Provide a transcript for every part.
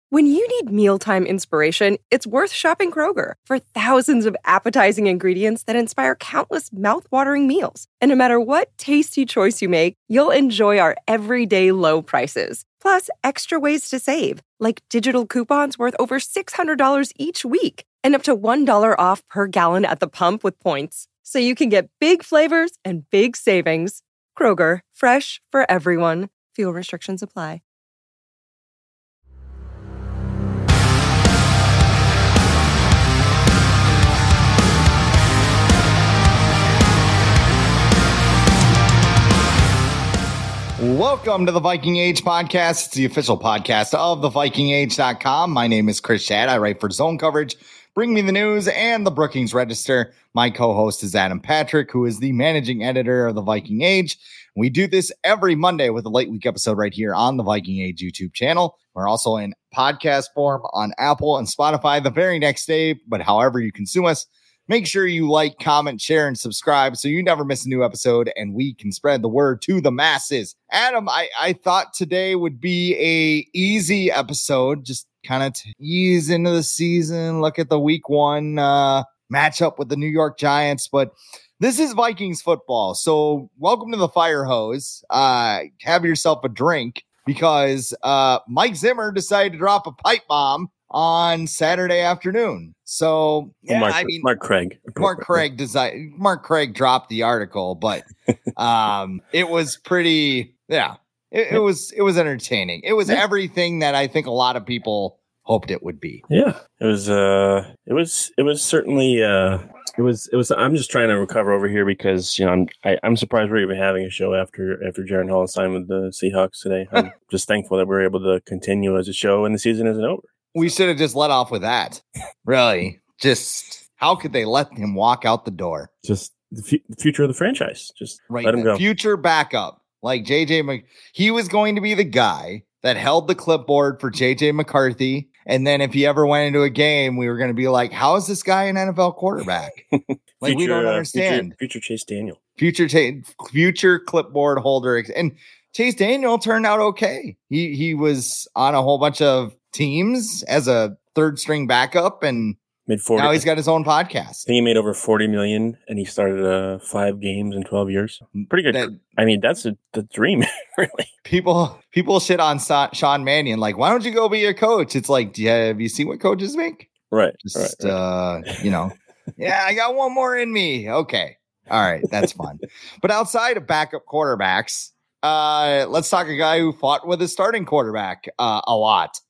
When you need mealtime inspiration, it's worth shopping Kroger for thousands of appetizing ingredients that inspire countless mouth-watering meals. And no matter what tasty choice you make, you'll enjoy our everyday low prices. Plus, extra ways to save, like digital coupons worth over $600 each week and up to $1 off per gallon at the pump with points. So you can get big flavors and big savings. Kroger, fresh for everyone. Fuel restrictions apply. Welcome to the Viking Age podcast. It's the official podcast of thevikingage.com. My name is Chris Schad. I write for Zone Coverage, Bring Me the News, and the Brookings Register. My co-host is Adam Patrick, who is the managing editor of the Viking Age. We do this every Monday with a late week episode right here on the Viking Age YouTube channel. We're also in podcast form on Apple and Spotify the very next day, but however you consume us, make sure you like, comment, share, and subscribe so you never miss a new episode and we can spread the word to the masses. Adam, I thought today would be a easy episode, just kind of ease into the season, look at the week one matchup with the New York Giants, but this is Vikings football. So welcome to the fire hose. Have yourself a drink because Mike Zimmer decided to drop a pipe bomb on Saturday afternoon. So yeah, Mark Craig dropped the article, but it was pretty, it was entertaining. It was everything that I think a lot of people hoped it would be. Yeah, it was certainly I'm just trying to recover over here because I'm surprised we're even having a show after Jaron Hall signed with the Seahawks today. I'm just thankful that we're able to continue as a show and the season isn't over. We should have just let off with that. Really, just how could they let him walk out the door? Just the future of the franchise. Just right, let him go. Future backup like he was going to be the guy that held the clipboard for JJ McCarthy. And then if he ever went into a game, we were going to be like, how is this guy an NFL quarterback? Like, we don't understand. Future Chase Daniel. Future clipboard holder. And Chase Daniel turned out okay. He was on a whole bunch of teams as a third string backup and now he's got his own podcast. I think he made over $40 million and he started 5 games in 12 years. Pretty good. That's the dream, really. People shit on Sean Mannion. Like, why don't you go be a coach? It's like, have you seen what coaches make? Right. Yeah, I got one more in me. Okay. All right. That's fun. But outside of backup quarterbacks, let's talk a guy who fought with his starting quarterback a lot.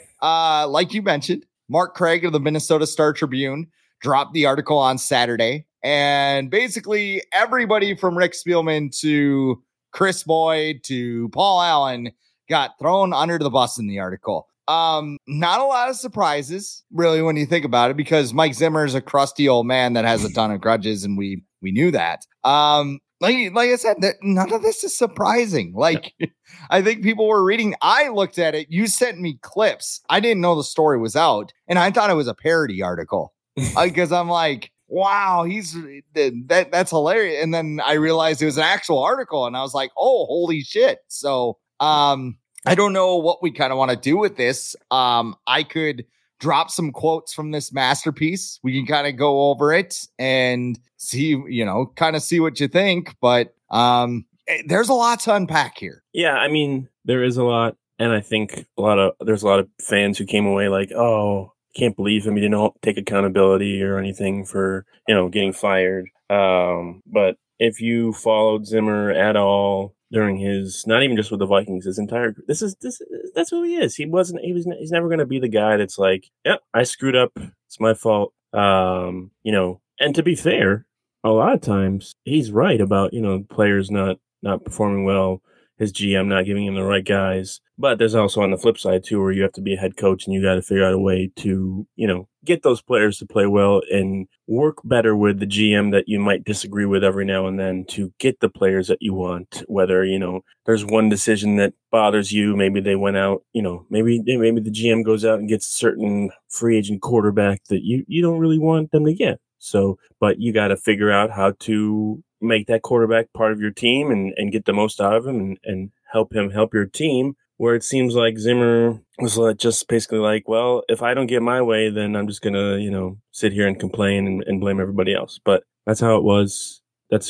Like you mentioned, Mark Craig of the Minnesota Star Tribune dropped the article on Saturday, and basically everybody from Rick Spielman to Chris Boyd to Paul Allen got thrown under the bus in the article. Not a lot of surprises, really, when you think about it, because Mike Zimmer is a crusty old man that has a ton of grudges, and we knew that. Like I said, none of this is surprising. Like, I think people were reading. I looked at it. You sent me clips. I didn't know the story was out, and I thought it was a parody article because I'm like, wow, that's hilarious. And then I realized it was an actual article, and I was like, oh, holy shit. So, I don't know what we kind of want to do with this. I could drop some quotes from this masterpiece. We can kind of go over it and see, kind of see what you think. But there's a lot to unpack here. Yeah, I mean, there is a lot. And I think there's a lot of fans who came away like, oh, can't believe him. He didn't take accountability or anything for, getting fired. But if you followed Zimmer at all during his, not even just with the Vikings, his entire, that's who he is. He's never going to be the guy that's like, yep, I screwed up. It's my fault. And to be fair, a lot of times he's right about, players not performing well, his GM not giving him the right guys. But there's also on the flip side too, where you have to be a head coach and you got to figure out a way to, get those players to play well and work better with the GM that you might disagree with every now and then to get the players that you want. Whether, there's one decision that bothers you, maybe they went out, maybe the GM goes out and gets a certain free agent quarterback that you don't really want them to get. So, but you got to figure out how to make that quarterback part of your team and get the most out of him and help him help your team where it seems like Zimmer was just basically like, well, if I don't get my way, then I'm just gonna, sit here and complain and blame everybody else. But that's how it was.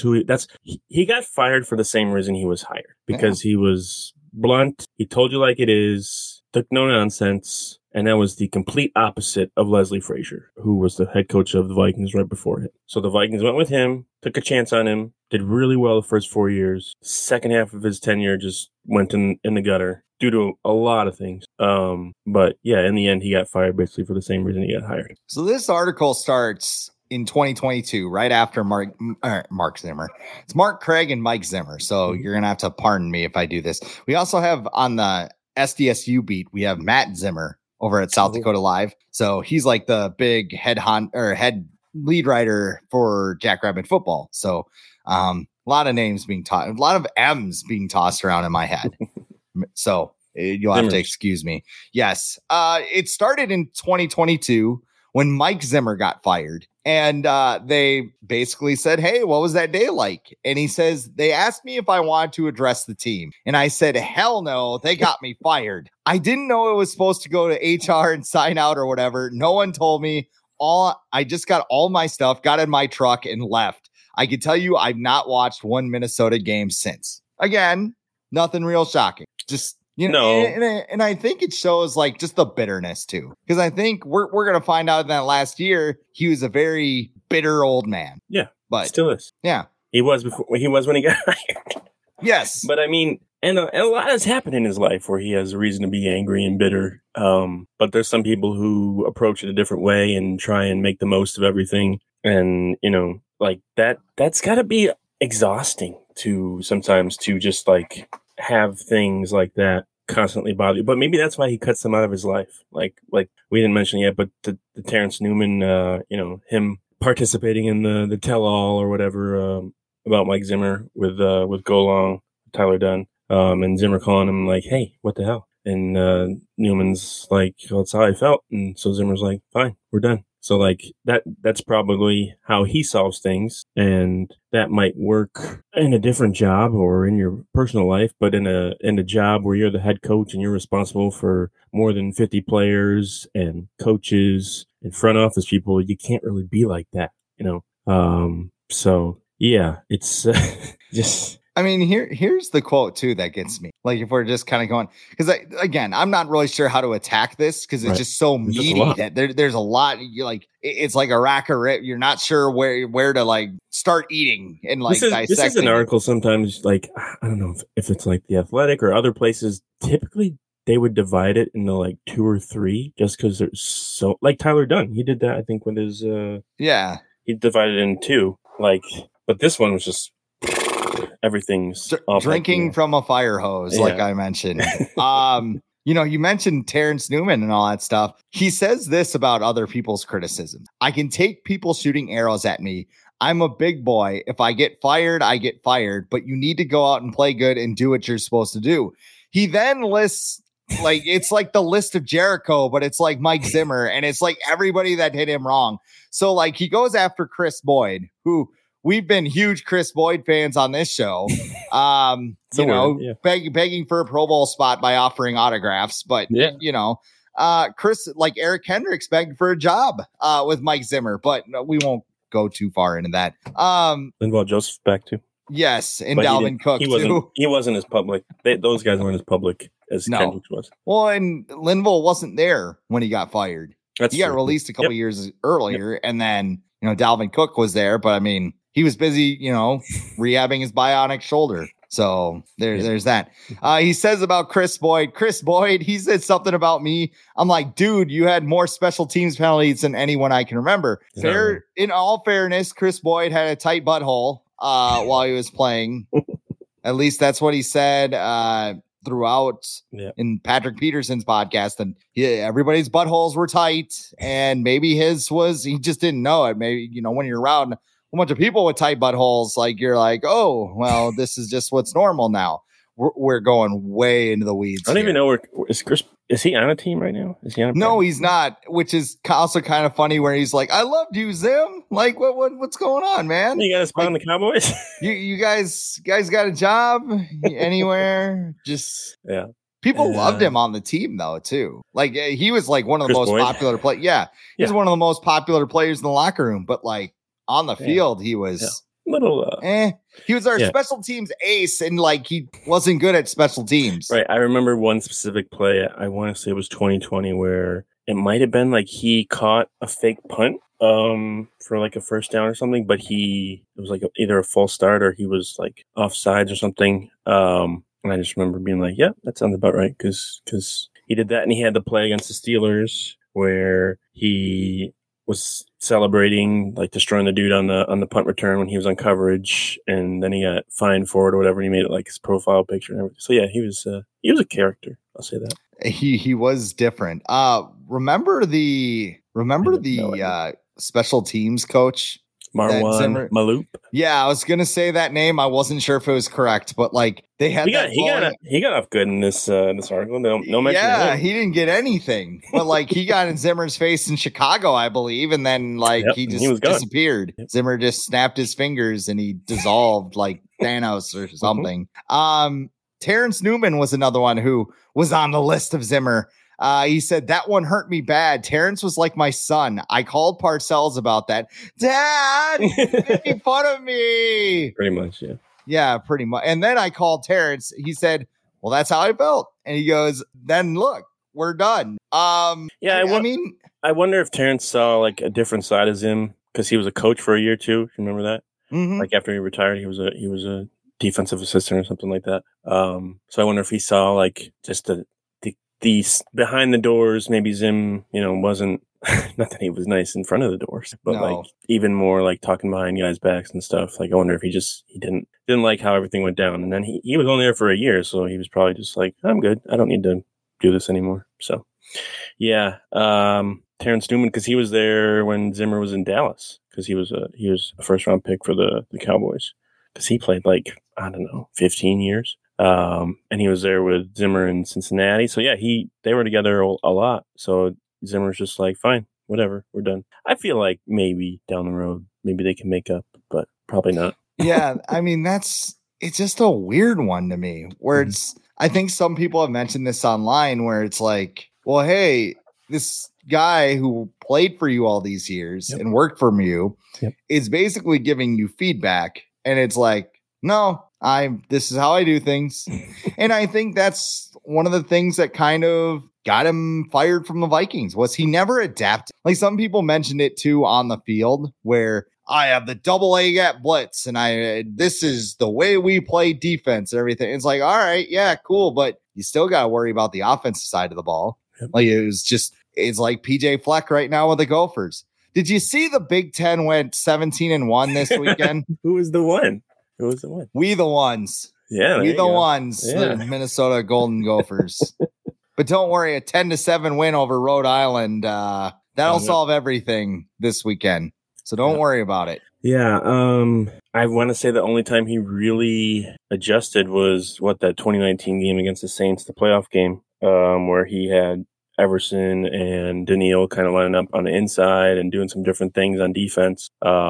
He got fired for the same reason he was hired, because he was blunt. He told you like it is, took no nonsense. And that was the complete opposite of Leslie Frazier, who was the head coach of the Vikings right before him. So the Vikings went with him, took a chance on him, did really well the first 4 years. Second half of his tenure just went in the gutter due to a lot of things. But yeah, in the end, he got fired basically for the same reason he got hired. So this article starts in 2022, right after Mark Zimmer. It's Mark Craig and Mike Zimmer. So you're going to have to pardon me if I do this. We also have on the SDSU beat, we have Matt Zimmer over at South Dakota Live. So he's like the big head lead writer for Jackrabbit football. So a lot of names being taught, a lot of M's being tossed around in my head. So you'll have to excuse me. Yes. It started in 2022 when Mike Zimmer got fired. And they basically said, hey, what was that day like? And he says, they asked me if I wanted to address the team. And I said, hell no, they got me fired. I didn't know it was supposed to go to HR and sign out or whatever. No one told me. I just got all my stuff, got in my truck and left. I can tell you I've not watched one Minnesota game since. Again, nothing real shocking. Just, and I think it shows like just the bitterness too. Because I think we're going to find out that last year he was a very bitter old man. Yeah, but still is. Yeah, he was when he got hired. Yes, but I mean, and a lot has happened in his life where he has a reason to be angry and bitter. But there's some people who approach it a different way and try and make the most of everything. And like that's got to be exhausting to sometimes to just like have things like that constantly bother you. But maybe that's why he cuts them out of his life. Like we didn't mention yet, but the Terrence Newman, him participating in the tell-all or whatever about Mike Zimmer with Go Long, Tyler Dunn, and Zimmer calling him like, hey, what the hell? And Newman's like, well, that's how I felt. And so Zimmer's like, fine, we're done. So like that's probably how he solves things, and that might work in a different job or in your personal life, but in a job where you're the head coach and you're responsible for more than 50 players and coaches and front office people, you can't really be like that, So yeah, it's just. I mean, here's the quote too that gets me. Like, if we're just kind of going, because again, I'm not really sure how to attack this because it's just so meaty that there's a lot. It's like a rack of rip. You're not sure where to like start eating and like dissecting. This is an article. Sometimes, like, I don't know if it's like The Athletic or other places. Typically, they would divide it into like 2 or 3, just because there's so like Tyler Dunn. He did that, I think, with his he divided it in 2. Like, but this one was just. Everything's drinking from a fire hose, like I mentioned. You mentioned Terrence Newman and all that stuff. He says this about other people's criticism. I can take people shooting arrows at me. I'm a big boy. If I get fired, I get fired, but you need to go out and play good and do what you're supposed to do. He then lists like, it's like the list of Jericho, but it's like Mike Zimmer, and it's like everybody that hit him wrong. So like he goes after Chris Boyd, who we've been huge Chris Boyd fans on this show, begging for a Pro Bowl spot by offering autographs. But, Chris, like Eric Hendricks begged for a job with Mike Zimmer, but we won't go too far into that. Linval Joseph's back too. Yes, and Dalvin Cook too. He wasn't as public. Those guys weren't as public as Hendricks was. Well, and Linval wasn't there when he got fired. He got released a couple years earlier, and then, Dalvin Cook was there, but I mean, he was busy, rehabbing his bionic shoulder. So there's that. He says about Chris Boyd, he said something about me. I'm like, dude, you had more special teams penalties than anyone I can remember. In all fairness, Chris Boyd had a tight butthole while he was playing. At least that's what he said throughout in Patrick Peterson's podcast. And everybody's buttholes were tight, and maybe his was, he just didn't know it. Maybe, when you're around a bunch of people with tight buttholes, like you're like, oh, well, this is just what's normal now. We're going way into the weeds. I don't even know where is Chris. Is he on a team right now? Is he on? No, he's not. Which is also kind of funny. Where he's like, "I loved you, Zim. Like, what's going on, man? You got a spot on the Cowboys? you guys got a job anywhere? Just People loved him on the team, though, too. Like, he was like one of the Chris most Boyd? popular players. Yeah, he was one of the most popular players in the locker room. But like on the field, he was little. He was our special teams ace, and like he wasn't good at special teams. Right. I remember one specific play. I want to say it was 2020, where it might have been like he caught a fake punt for like a first down or something, but it was like either a false start or he was like offsides or something. And I just remember being like, yeah, that sounds about right. Cause he did that, and he had the play against the Steelers where he was celebrating, like destroying the dude on the punt return when he was on coverage, and then he got fined for it or whatever. And he made it like his profile picture and everything. So yeah, he was a character. I'll say that. He was different. Remember the special teams coach? Marwan Maloop. Yeah, I was gonna say that name. I wasn't sure if it was correct, but like they had he got off good in this article. No mention. Yeah, he didn't get anything, but like he got in Zimmer's face in Chicago, I believe, and then like he just disappeared. Yep. Zimmer just snapped his fingers and he dissolved like Thanos or something. Terrence Newman was another one who was on the list of Zimmer. He said, that one hurt me bad. Terrence was like my son. I called Parcells about that. Dad, making fun of me. Pretty much, yeah. Yeah, pretty much. And then I called Terrence. He said, well, that's how I felt. And he goes, then look, we're done. I wonder if Terrence saw like a different side of Zim, because he was a coach for a year too. Remember that? Mm-hmm. Like after he retired, he was a defensive assistant or something like that. So I wonder if he saw like just these behind the doors, maybe Zim, wasn't, not that he was nice in front of the doors, but like even more like talking behind guys' backs and stuff. Like I wonder if he didn't like how everything went down. And then he was only there for a year, so he was probably just like, I'm good. I don't need to do this anymore. So yeah. Terrence Newman, because he was there when Zimmer was in Dallas, because he was a first round pick for the Cowboys, because he played like, I don't know, 15 years. And he was there with Zimmer in Cincinnati. So yeah, they were together a lot. So Zimmer's just like, fine, whatever, we're done. I feel like maybe down the road, maybe they can make up, but probably not. Yeah. I mean, it's just a weird one to me where I think some people have mentioned this online where it's like, well, hey, this guy who played for you all these years and worked for you is basically giving you feedback. And it's like, no, this is how I do things. And I think that's one of the things that kind of got him fired from the Vikings was he never adapted. Like some people mentioned it too on the field where I have the double A gap blitz and this is the way we play defense and everything. It's like, all right, yeah, cool. But you still got to worry about the offensive side of the ball. Like it's like PJ Fleck right now with the Gophers. Did you see the Big Ten went 17-1 this weekend? Who was the one? Who was the one? We the ones. Yeah. We the ones. Yeah. The Minnesota Golden Gophers. But don't worry, a 10-7 win over Rhode Island. That'll solve everything this weekend. So don't worry about it. Yeah. I want to say the only time he really adjusted was that 2019 game against the Saints, the playoff game, where he had Everson and Daniil kind of lining up on the inside and doing some different things on defense.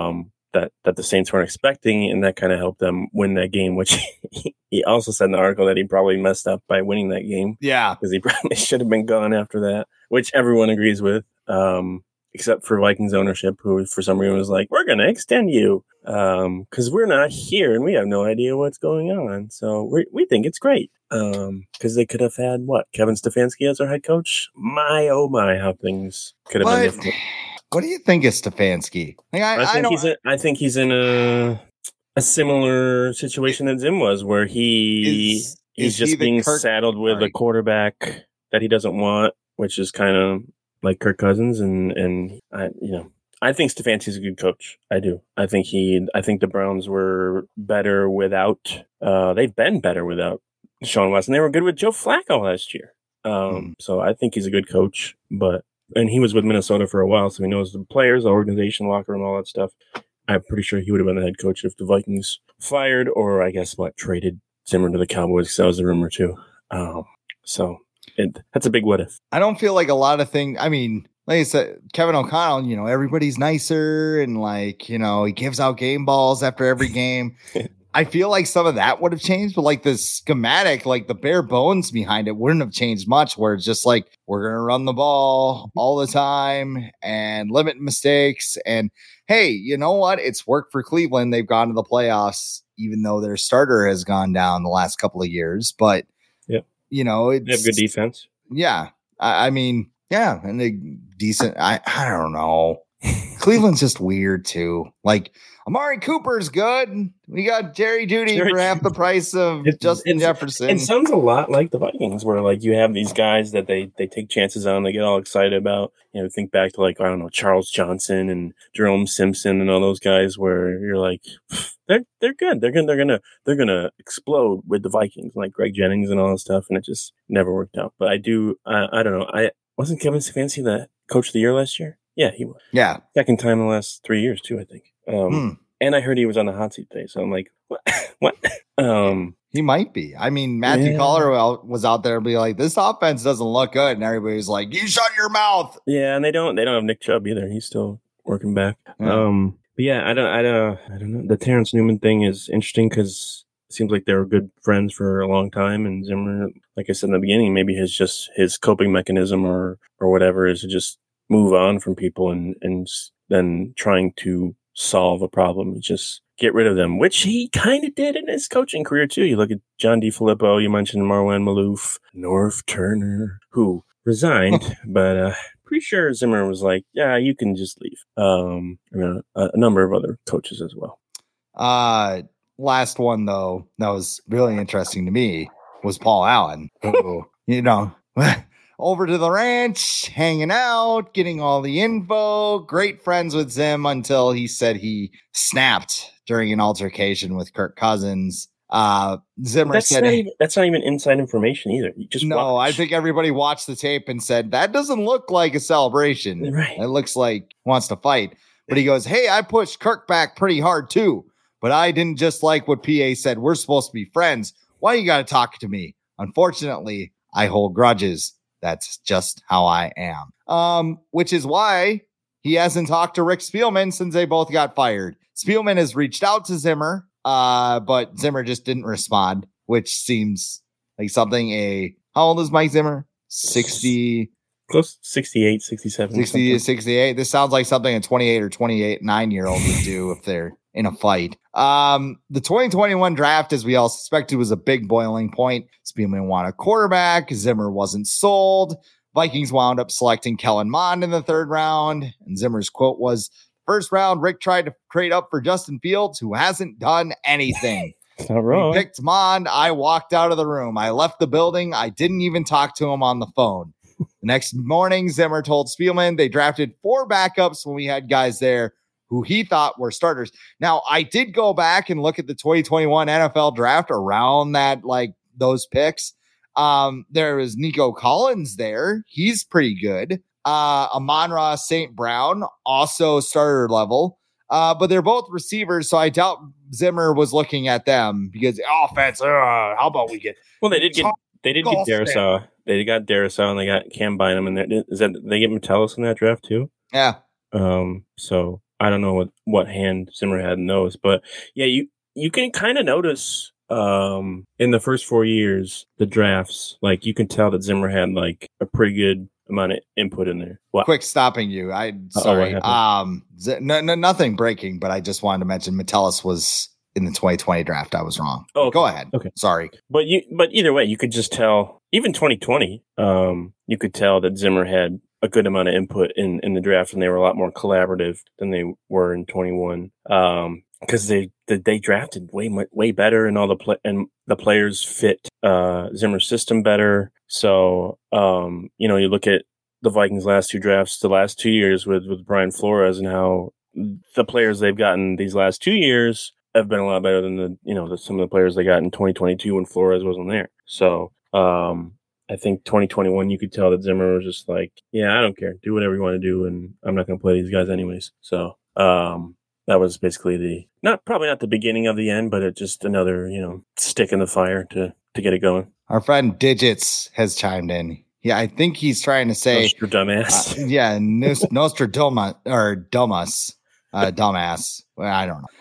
That the Saints weren't expecting, and that kind of helped them win that game, which he also said in the article that he probably messed up by winning that game. Yeah. Because he probably should have been gone after that, which everyone agrees with, except for Vikings ownership, who for some reason was like, we're going to extend you because we're not here and we have no idea what's going on. So we think it's great because they could have had, Kevin Stefanski as our head coach? My, oh my, how things could have been different. What do you think of Stefanski? Like, I think he's in a similar situation that Zim was, where he's just being saddled with a quarterback that he doesn't want, which is kind of like Kirk Cousins. And I think Stefanski's a good coach. I do. I think the Browns were better without. They've been better without Sean Watson. They were good with Joe Flacco last year. So I think he's a good coach, and he was with Minnesota for a while, so he knows the players, the organization, locker room, all that stuff. I'm pretty sure he would have been the head coach if the Vikings fired or, I guess, traded Zimmer to the Cowboys, because that was the rumor, too. That's a big what if. I don't feel like a lot of things. I mean, like I said, Kevin O'Connell, everybody's nicer and, he gives out game balls after every game. I feel like some of that would have changed, but like the schematic, like the bare bones behind it wouldn't have changed much, where it's just like, we're going to run the ball all the time and limit mistakes. And hey, you know what? It's worked for Cleveland. They've gone to the playoffs, even though their starter has gone down the last couple of years. But, you know, they have good defense. Yeah. I mean, yeah. And they decent. I don't know. Cleveland's just weird too. Like, Amari Cooper's good. We got Jerry Jeudy for half the price of Justin Jefferson. It sounds a lot like the Vikings, where like you have these guys that they take chances on, they get all excited about. You know, think back to like, I don't know, Charles Johnson and Jerome Simpson and all those guys, where you're like, they're good. They're gonna explode with the Vikings, like Greg Jennings and all that stuff, and it just never worked out. But I don't know. I wasn't Kevin Stefanski the coach of the year last year. Yeah, he was. Yeah. Second time in the last 3 years, too, I think. And I heard he was on the hot seat today. So I'm like, what? He might be. I mean, Matthew Collar was out there and be like, this offense doesn't look good. And everybody's like, you shut your mouth. Yeah, and they don't have Nick Chubb either. He's still working back. Yeah. But yeah, I don't know. The Terrence Newman thing is interesting because it seems like they were good friends for a long time. And Zimmer, like I said in the beginning, maybe his coping mechanism or whatever is to just move on from people and then trying to solve a problem, just get rid of them, which he kind of did in his coaching career too. You look at John DeFilippo, you mentioned Marwan Malouf, Norv Turner, who resigned, but pretty sure Zimmer was like, yeah, you can just leave. A number of other coaches as well. Last one though, that was really interesting to me was Paul Allen, who, you know, over to the ranch, hanging out, getting all the info, great friends with Zim until he said he snapped during an altercation with Kirk Cousins. Zimmer said that's not even inside information either. You just watch. I think everybody watched the tape and said that doesn't look like a celebration. Right. It looks like he wants to fight. But he goes, hey, I pushed Kirk back pretty hard too, but I didn't just like what PA said. We're supposed to be friends. Why you got to talk to me? Unfortunately, I hold grudges. That's just how I am. Which is why he hasn't talked to Rick Spielman since they both got fired. Spielman has reached out to Zimmer, but Zimmer just didn't respond, which seems like something how old is Mike Zimmer? 60. Close 68, 67. 60 to 68. This sounds like something a 28 or 9-year-old would do if they're in a fight. The 2021 draft, as we all suspected, was a big boiling point. Spielman wanted a quarterback. Zimmer wasn't sold. Vikings wound up selecting Kellen Mond in the 3rd round. And Zimmer's quote was, first round, Rick tried to trade up for Justin Fields, who hasn't done anything. Not wrong. He picked Mond. I walked out of the room. I left the building. I didn't even talk to him on the phone. The next morning, Zimmer told Spielman they drafted 4 backups when we had guys there who he thought were starters. Now, I did go back and look at the 2021 NFL draft around that, like those picks. There was Nico Collins there. He's pretty good. Amon-Ra St. Brown, also starter level. But they're both receivers, so I doubt Zimmer was looking at them because offense, how about we get... Well, they did get Darisaw. They got Darisaw and they got Cam Bynum in there. They get Metellus in that draft too? Yeah. So I don't know what hand Zimmer had in those, but yeah, you can kind of notice in the first 4 years, the drafts, like you can tell that Zimmer had like a pretty good amount of input in there. What? Quick stopping you. Sorry. Nothing breaking, but I just wanted to mention Metellus was in the 2020 draft. I was wrong. Oh, okay. Go ahead. Okay. Sorry. But either way, you could just tell, even 2020, you could tell that Zimmer had a good amount of input in the draft, and they were a lot more collaborative than they were in 21. Because they drafted way better, and the players fit Zimmer's system better. So you look at the Vikings' last 2 drafts, the last 2 years with Brian Flores, and how the players they've gotten these last 2 years have been a lot better than some of the players they got in 2022 when Flores wasn't there. So I think 2021, you could tell that Zimmer was just like, yeah, I don't care. Do whatever you want to do, and I'm not going to play these guys anyways. So that was basically probably not the beginning of the end, but it just another, stick in the fire to get it going. Our friend Digits has chimed in. Yeah, I think he's trying to say Nostradamus. Nostradamus or Dumas. Dumbass. Well, I don't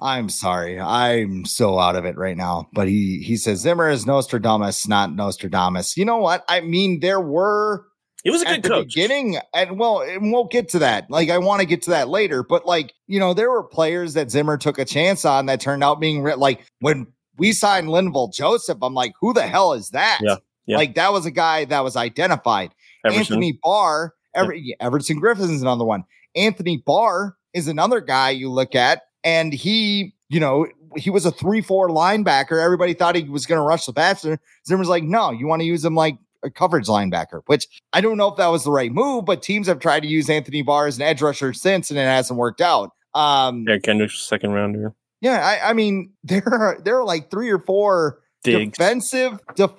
I'm sorry. I'm so out of it right now. But he says Zimmer is Nostradamus, not Nostradamus. You know what? I mean, there were He was a good coach. Beginning, and we'll get to that. Like, I want to get to that later. But like, there were players that Zimmer took a chance on that turned out being like when we signed Linval Joseph. I'm like, who the hell is that? Yeah. Like, that was a guy that was identified. Everson. Anthony Barr, Everson Griffin is another one. Anthony Barr is another guy you look at, and he was a 3-4 linebacker. Everybody thought he was going to rush the passer. Zimmer's like, no, you want to use him like a coverage linebacker, which I don't know if that was the right move, but teams have tried to use Anthony Barr as an edge rusher since, and it hasn't worked out. Kendrick's second rounder. Yeah, I mean, there are like 3 or 4 defensive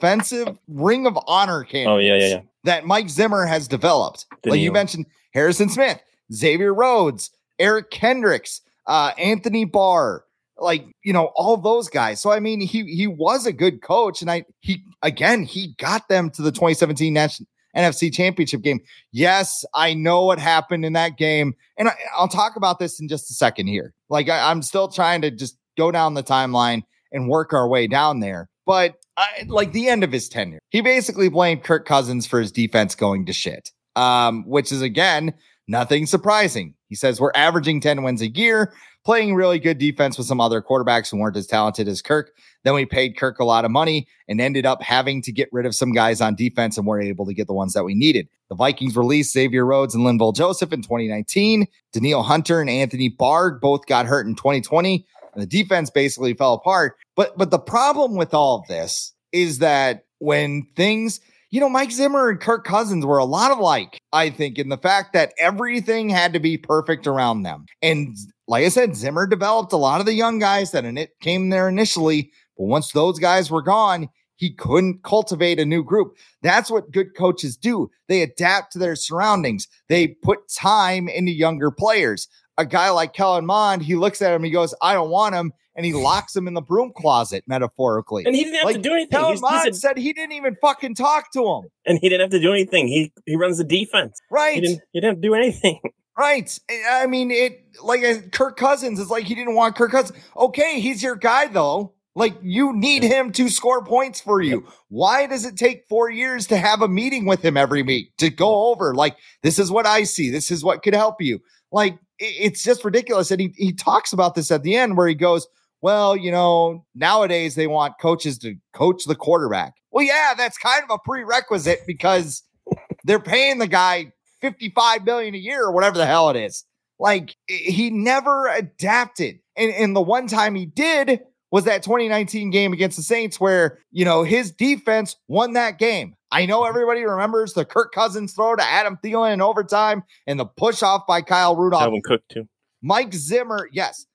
Ring of Honor candidates. Oh, yeah. That Mike Zimmer has developed. Like you mentioned, Harrison Smith, Xavier Rhodes, Eric Kendricks, Anthony Barr, like, all those guys. So, I mean, he was a good coach, and he got them to the 2017 NFC Championship game. Yes, I know what happened in that game, and I'll talk about this in just a second here. Like, I'm still trying to just go down the timeline and work our way down there. But like the end of his tenure, he basically blamed Kirk Cousins for his defense going to shit, which is, again, nothing surprising. He says we're averaging 10 wins a year, playing really good defense with some other quarterbacks who weren't as talented as Kirk. Then we paid Kirk a lot of money and ended up having to get rid of some guys on defense, and weren't able to get the ones that we needed. The Vikings released Xavier Rhodes and Linval Joseph in 2019. Danielle Hunter and Anthony Barr both got hurt in 2020. And the defense basically fell apart. But the problem with all of this is that when things, Mike Zimmer and Kirk Cousins were a lot alike, I think, in the fact that everything had to be perfect around them. And like I said, Zimmer developed a lot of the young guys that came there initially. But once those guys were gone, he couldn't cultivate a new group. That's what good coaches do. They adapt to their surroundings. They put time into younger players. A guy like Kellen Mond, he looks at him, he goes, I don't want him. And he locks him in the broom closet, metaphorically. And he didn't have to do anything. Kellen Mond said he didn't even fucking talk to him. And he didn't have to do anything. He runs the defense. Right. He didn't have to do anything. Right. I mean, Kirk Cousins is like, he didn't want Kirk Cousins. Okay, he's your guy, though. Like, you need him to score points for you. Yep. Why does it take 4 years to have a meeting with him every week to go over, like, this is what I see. This is what could help you. Like, it's just ridiculous. And he talks about this at the end where he goes, well, nowadays they want coaches to coach the quarterback. Well, yeah, that's kind of a prerequisite because they're paying the guy $55 million a year or whatever the hell it is. Like, he never adapted. And the one time he did was that 2019 game against the Saints where, his defense won that game. I know everybody remembers the Kirk Cousins throw to Adam Thielen in overtime and the push off by Kyle Rudolph. Dalvin Cook too. Mike Zimmer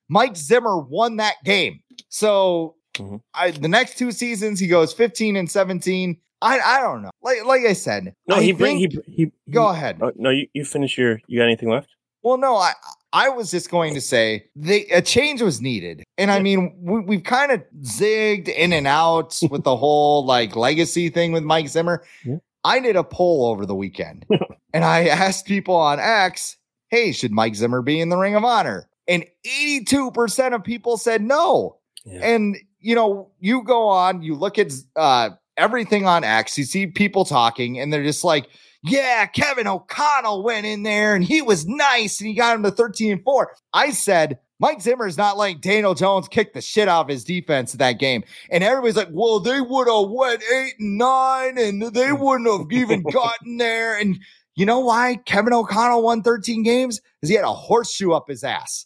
won that game. So the next 2 seasons, he goes 15-17. I don't know. Like I said, no, go ahead. No, you finish you got anything left? Well, no, I was just going to say a change was needed. And I mean, we've kind of zigged in and out with the whole like legacy thing with Mike Zimmer. Yeah. I did a poll over the weekend and I asked people on X, hey, should Mike Zimmer be in the Ring of Honor? And 82% of people said no. Yeah. And, you go on, you look at everything on X, you see people talking and they're just like, yeah, Kevin O'Connell went in there and he was nice and he got him to 13-4. I said, Mike Zimmer is not like Daniel Jones kicked the shit out of his defense in that game. And everybody's like, well, they would have went 8-9 and they wouldn't have even gotten there. And you know why Kevin O'Connell won 13 games? Because he had a horseshoe up his ass.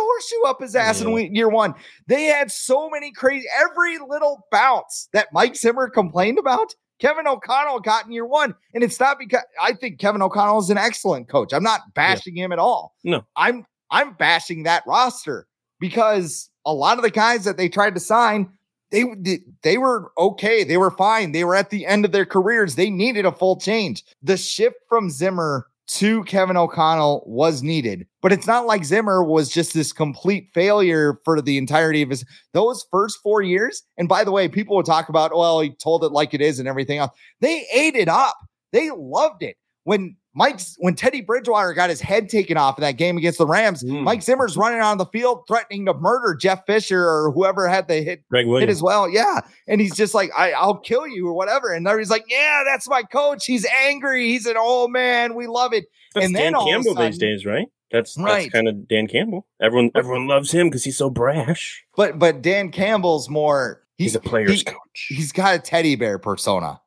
In year one. They had so many crazy, every little bounce that Mike Zimmer complained about, Kevin O'Connell got in year one. And it's not because I think Kevin O'Connell is an excellent coach. I'm not bashing him at all. No, I'm bashing that roster because a lot of the guys that they tried to sign, they were okay. They were fine. They were at the end of their careers. They needed a full change. The shift from Zimmer to Kevin O'Connell was needed, but it's not like Zimmer was just this complete failure for the entirety of those first 4 years. And by the way, people would talk about, well, he told it like it is and everything else. They ate it up. They loved it. When when Teddy Bridgewater got his head taken off in that game against the Rams, Mike Zimmer's running on the field threatening to murder Jeff Fisher or whoever had the hit as well. Yeah. And he's just like, I'll kill you or whatever. And he's like, yeah, that's my coach. He's angry. He's an old man. We love it. That's and Dan then Campbell these days, right? That's kind of Dan Campbell. Everyone loves him because he's so brash. But Dan Campbell's more, he's a player's coach. He's got a teddy bear persona.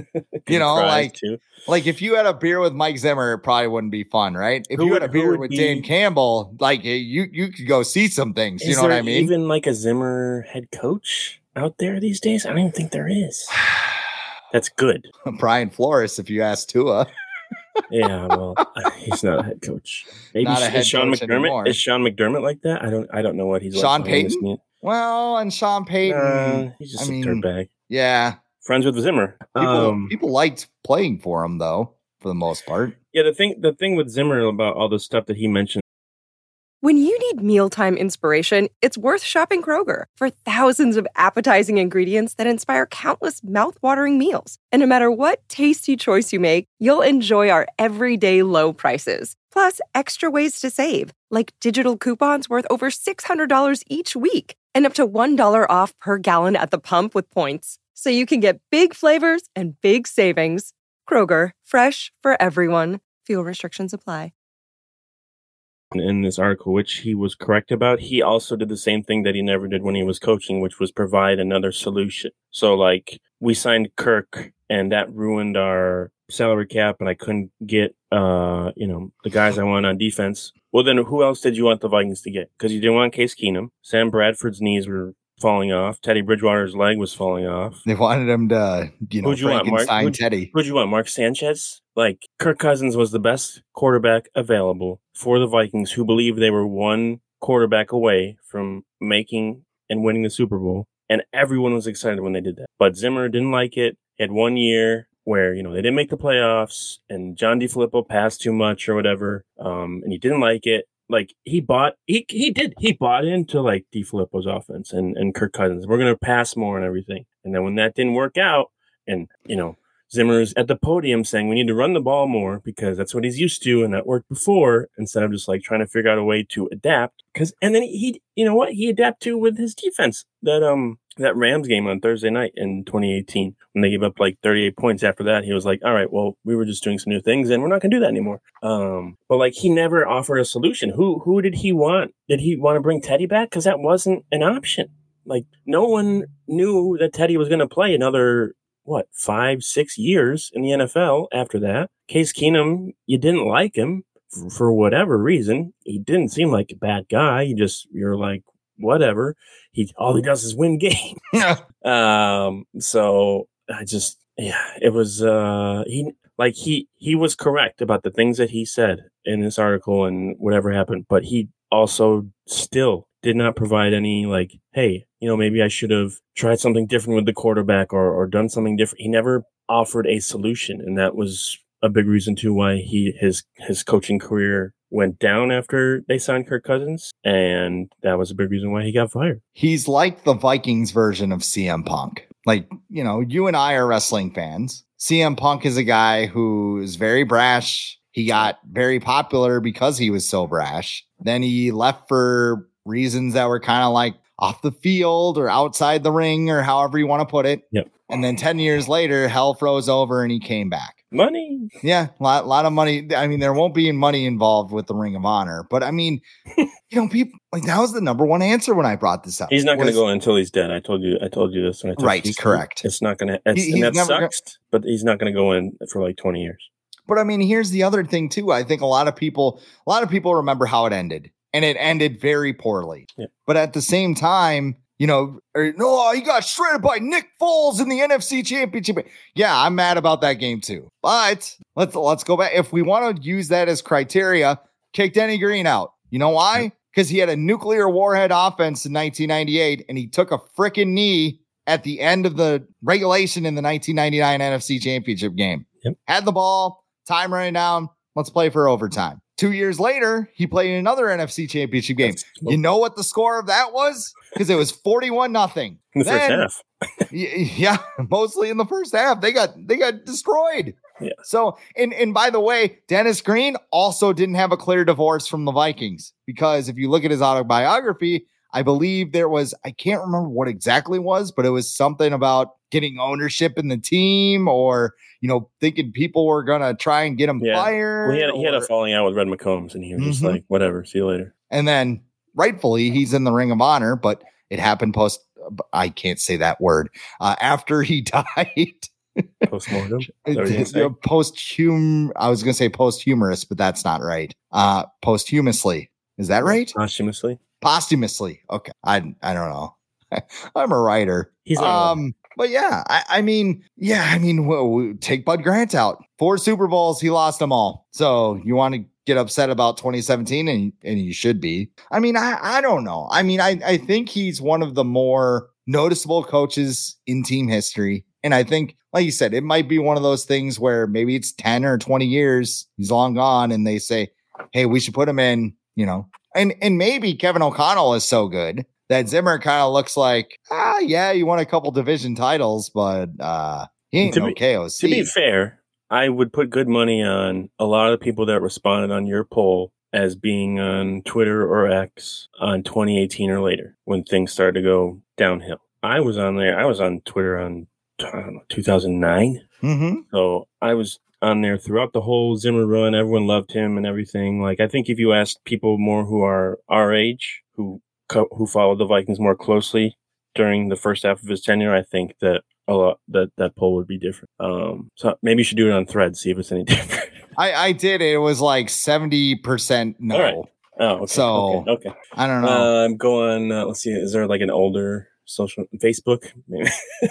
Like if you had a beer with Mike Zimmer, it probably wouldn't be fun, right? If you had a beer with Dan Campbell, like you could go see some things. You know what I mean? Even like a Zimmer head coach out there these days? I don't even think there is. That's good. Brian Flores, if you ask Tua. Yeah, well, he's not a head coach. Maybe not a head Sean coach McDermott anymore. Is Sean McDermott like that? I don't know what he's Sean like. Payton? Well, and Sean Payton. He's just a dirtbag. Yeah. Friends with Zimmer. People liked playing for him, though, for the most part. Yeah, the thing with Zimmer about all the stuff that he mentioned. When you need mealtime inspiration, it's worth shopping Kroger for thousands of appetizing ingredients that inspire countless mouth-watering meals. And no matter what tasty choice you make, you'll enjoy our everyday low prices. Plus, extra ways to save, like digital coupons worth over $600 each week and up to $1 off per gallon at the pump with points. So you can get big flavors and big savings. Kroger, fresh for everyone. Fuel restrictions apply. In this article, which he was correct about, he also did the same thing that he never did when he was coaching, which was provide another solution. So, like, we signed Kirk, and that ruined our salary cap, and I couldn't get, the guys I want on defense. Well, then who else did you want the Vikings to get? Because you didn't want Case Keenum. Sam Bradford's knees were falling off. Teddy Bridgewater's leg was falling off. They wanted him to, Frankenstein Teddy. Who'd you want, Mark Sanchez? Like, Kirk Cousins was the best quarterback available for the Vikings, who believed they were one quarterback away from making and winning the Super Bowl. And everyone was excited when they did that. But Zimmer didn't like it. He had 1 year where, they didn't make the playoffs and John DeFilippo passed too much or whatever. And he didn't like it. Like, he bought into like DeFilippo's offense and Kirk Cousins. We're going to pass more and everything. And then when that didn't work out, and, Zimmer's at the podium saying we need to run the ball more because that's what he's used to and that worked before, instead of just like trying to figure out a way to adapt. And then he adapted to with his defense. That Rams game on Thursday night in 2018, when they gave up like 38 points after that, he was like, all right, well, we were just doing some new things and we're not going to do that anymore. But like, he never offered a solution. Who did he want? Did he want to bring Teddy back? Because that wasn't an option. Like, no one knew that Teddy was going to play another 5-6 years in the NFL after that. Case Keenum, you didn't like him for whatever reason. He didn't seem like a bad guy. You're like, whatever. All he does is win games. So it was, he was correct about the things that he said in this article and whatever happened, but he also still did not provide any, like, hey, maybe I should have tried something different with the quarterback or done something different. He never offered a solution. And that was a big reason too why his coaching career went down after they signed Kirk Cousins. And that was a big reason why he got fired. He's like the Vikings version of CM Punk. Like, you and I are wrestling fans. CM Punk is a guy who is very brash. He got very popular because he was so brash. Then he left for reasons that were kind of like off the field or outside the ring or however you want to put it. Yep. And then 10 years later, hell froze over and he came back. Money. Yeah, a lot of money. I mean, there won't be money involved with the Ring of Honor. But I mean, people, like, that was the number one answer when I brought this up. He's not going to go until he's dead. I told you this. When I right, correct. It's not going to, and that sucks, but he's not going to go in for like 20 years. But I mean, here's the other thing too. I think a lot of people remember how it ended. And it ended very poorly. Yeah. But at the same time, he got shredded by Nick Foles in the NFC Championship. Yeah, I'm mad about that game too. But let's go back. If we want to use that as criteria, kick Denny Green out. You know why? Because he had a nuclear warhead offense in 1998, and he took a freaking knee at the end of the regulation in the 1999 NFC Championship game. Yep. Had the ball, time running down. Let's play for overtime. 2 years later, he played in another NFC Championship game. You know what the score of that was? Because it was 41-0. In the first half. Yeah, mostly in the first half. They got destroyed. Yeah. So, and by the way, Dennis Green also didn't have a clear divorce from the Vikings, because if you look at his autobiography, I believe there was, I can't remember what exactly it was, but it was something about getting ownership in the team, or, thinking people were going to try and get him fired. Well, he had a falling out with Red McCombs, and he was just like, whatever, see you later. And then rightfully he's in the Ring of Honor, but it happened I can't say that word, after he died. Postmortem. I was going to say posthumous, but that's not right. Posthumously. Is that right? Posthumously. Okay. I don't know. I'm a writer. But yeah, I mean, take Bud Grant out. 4 Super Bowls, he lost them all. So you want to get upset about 2017, and you should be. I mean, I don't know. I mean, I think he's one of the more noticeable coaches in team history. And I think, like you said, it might be one of those things where maybe it's 10 or 20 years, he's long gone, and they say, hey, we should put him in, and maybe Kevin O'Connell is so good that Zimmer kind of looks like, yeah, you won a couple division titles, but he ain't no KOC. To be fair, I would put good money on a lot of people that responded on your poll as being on Twitter or X on 2018 or later, when things started to go downhill. I was on there. I was on Twitter on 2009. Mm-hmm. So I was on there throughout the whole Zimmer run. Everyone loved him and everything. Like, I think if you asked people more who are our age, who followed the Vikings more closely during the first half of his tenure, I think that a lot that poll would be different. So maybe you should do it on Thread, see if it's any different. I did. It was like 70% no. All right. Oh, okay. So okay. I don't know. I'm going. Let's see. Is there like an older social Facebook? Maybe.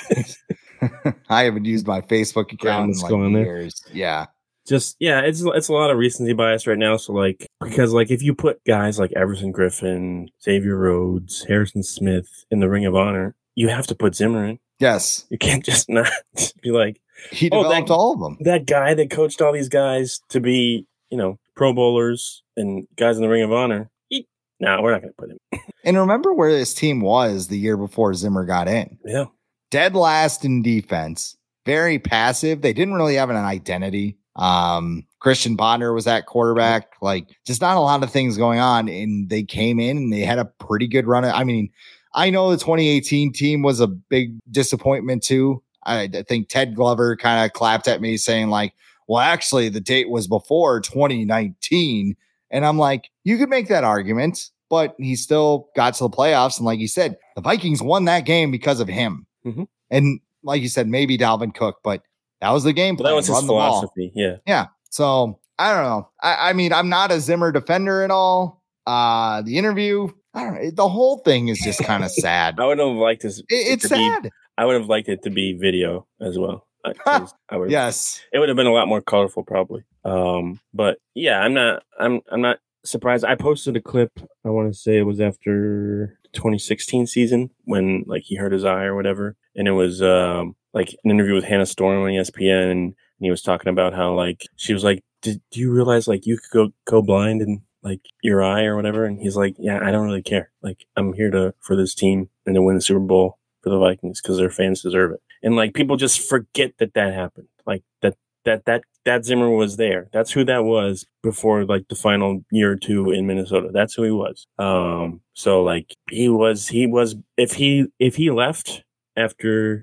I haven't used my Facebook account in like years. Yeah. It's a lot of recency bias right now. So because if you put guys like Everson Griffin, Xavier Rhodes, Harrison Smith in the Ring of Honor, you have to put Zimmer in. Yes. You can't just not be like, he developed all of them. That guy that coached all these guys to be, Pro Bowlers and guys in the Ring of Honor. No, we're not going to put him. And remember where this team was the year before Zimmer got in. Yeah. Dead last in defense. Very passive. They didn't really have an identity. Christian Ponder was at quarterback. Just not a lot of things going on. And they came in and they had a pretty good run. I mean, I know the 2018 team was a big disappointment too. I think Ted Glover kind of clapped at me saying well, actually the date was before 2019. And I'm like, you could make that argument, but he still got to the playoffs. And like you said, the Vikings won that game because of him. Mm-hmm. And like you said, maybe Dalvin Cook, but that was the game plan. That was his philosophy. Yeah. Yeah. So I don't know. I mean, I'm not a Zimmer defender at all. The interview, I don't know. The whole thing is just kind of sad. I would have liked this. It's sad. I would have liked it to be video as well. Yes. It would have been a lot more colorful probably. But yeah, I'm not surprised. I posted a clip. I want to say it was after the 2016 season when he hurt his eye or whatever. And it was an interview with Hannah Storm on ESPN, and he was talking about how she was like, do you realize you could go blind in your eye or whatever? And he's like, yeah, I don't really care. I'm here for this team and to win the Super Bowl for the Vikings because their fans deserve it. And people just forget that happened. That Zimmer was there. That's who that was before the final year or two in Minnesota. That's who he was. So he was if he left after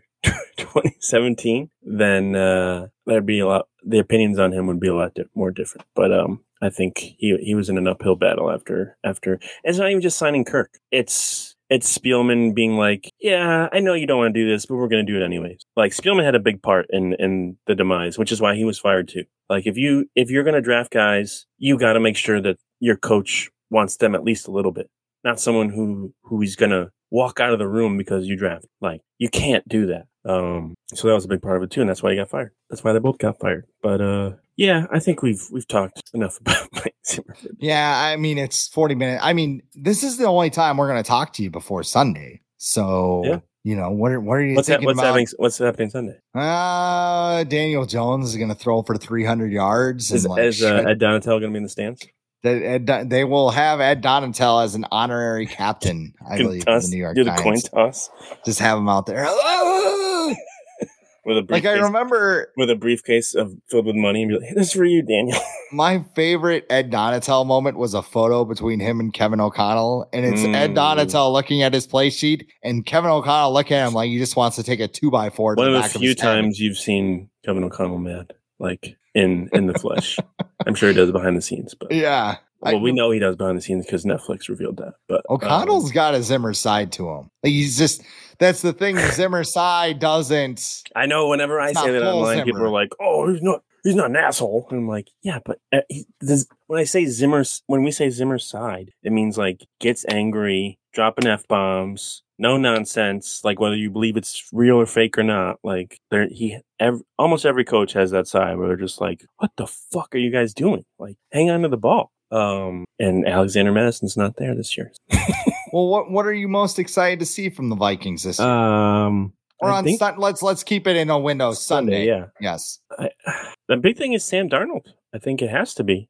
2017, then there'd be a lot. The opinions on him would be a lot more different. But I think he was in an uphill battle after. It's not even just signing Kirk. It's Spielman being like, yeah, I know you don't want to do this, but we're going to do it anyways. Spielman had a big part in the demise, which is why he was fired too. If you're going to draft guys, you got to make sure that your coach wants them at least a little bit, not someone who he's going to walk out of the room because you draft. You can't do that. So that was a big part of it too, and that's why he got fired. That's why they both got fired. But yeah, I think we've talked enough about Mike Zimmer. Yeah, I mean, it's 40 minutes. I mean, this is the only time we're going to talk to you before Sunday. So, yeah. What are you thinking about? What's happening Sunday? Daniel Jones is going to throw for 300 yards. Is Ed Donatel going to be in the stands? They will have Ed Donatel as an honorary captain, I believe, for the New York Times. Do the coin toss. Just have him out there. with a Like I briefcase, remember with a briefcase filled with money, and be like, hey, "This is for you, Daniel." my favorite Ed Donatel moment was a photo between him and Kevin O'Connell, and it's Ed Donatel looking at his play sheet, and Kevin O'Connell looking at him like he just wants to take a 2x4. One of the few times you've seen Kevin O'Connell mad, like in the flesh. I'm sure he does behind the scenes, but yeah. Well, we know he does behind the scenes because Netflix revealed that. But O'Connell's got a Zimmer side to him. Like he's just that's the thing. The Zimmer side doesn't. I know. Whenever I say that online, people are like, "Oh, he's not an asshole." And I'm like, "Yeah, but when we say Zimmer's side, it means like gets angry, dropping f-bombs, no nonsense. Like whether you believe it's real or fake or not. Like almost every coach has that side where they're just like, "What the fuck are you guys doing? Like, hang on to the ball." And Alexander Madison's not there this year. Well, what are you most excited to see from the Vikings this year? Let's keep it in a window Sunday. Yeah. Yes. The big thing is Sam Darnold. I think it has to be.